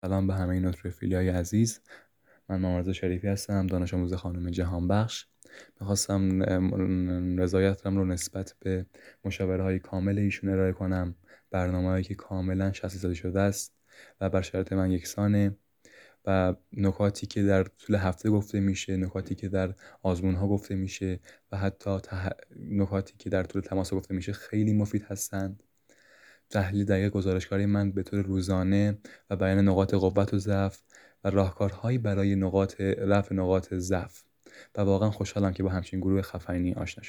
سلام به همه نوتروفیلیای عزیز. من محمد شریفی هستم، دانش آموز خانم جهانبخش. میخواستم رضایتم رو نسبت به مشاوره های کامل ایشون ارائه کنم، برنامه هایی که کاملا شخصی سازی شده است و بر شرط من یکسانه، و نکاتی که در طول هفته گفته میشه، نکاتی که در آزمون ها گفته میشه و حتی نکاتی که در طول تماس گفته میشه خیلی مفید هستند. تحلیل دقیق گزارشگری من به طور روزانه و بیان نقاط قوت و ضعف و راهکارهایی برای رفع نقاط ضعف، و واقعا خوشحالم که با همچین گروه خفنی آشنا شدم.